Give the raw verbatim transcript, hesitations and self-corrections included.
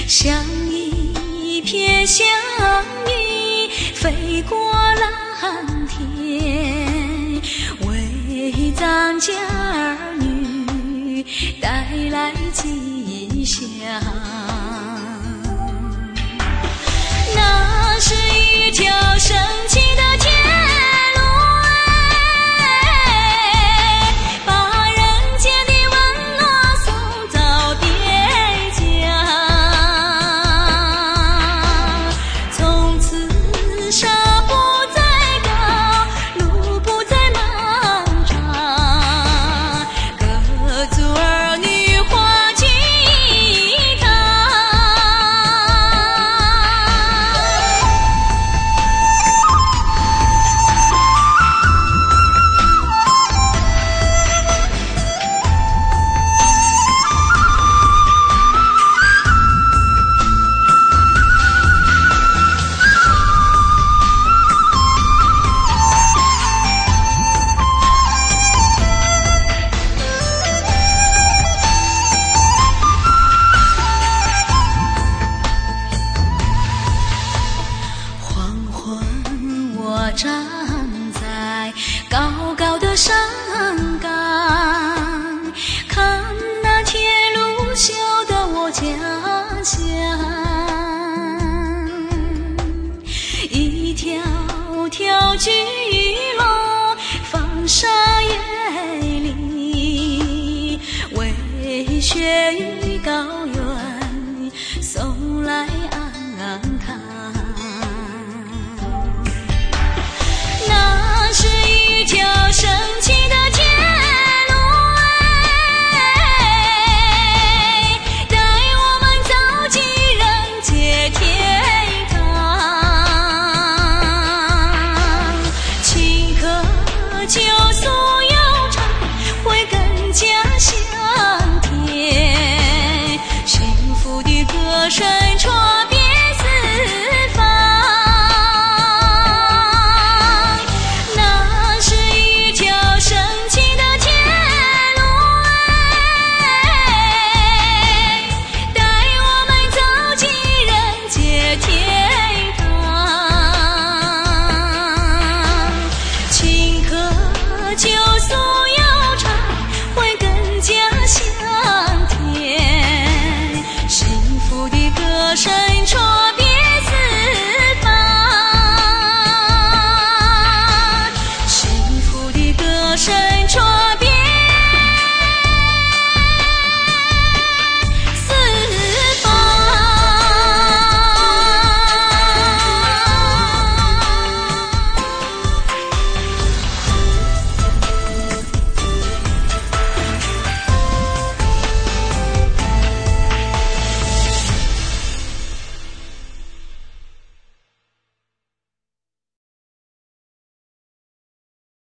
像一片祥云飞过蓝天，为咱家儿女带来吉祥。那是一条神奇的铁路，把人间的温暖送到边疆。从此山不再高，路不再漫长，各族儿女欢聚一堂。我站在高高的山岗，看那铁路修得我家乡，一条条巨龙放沙野里，为雪与高原送来安康。那是一条神奇的铁路，带我们走进人间天堂。顷刻就速悠长，会更加香甜，幸福的歌声传遍四方。就速悠长，会更加香甜，幸福的歌声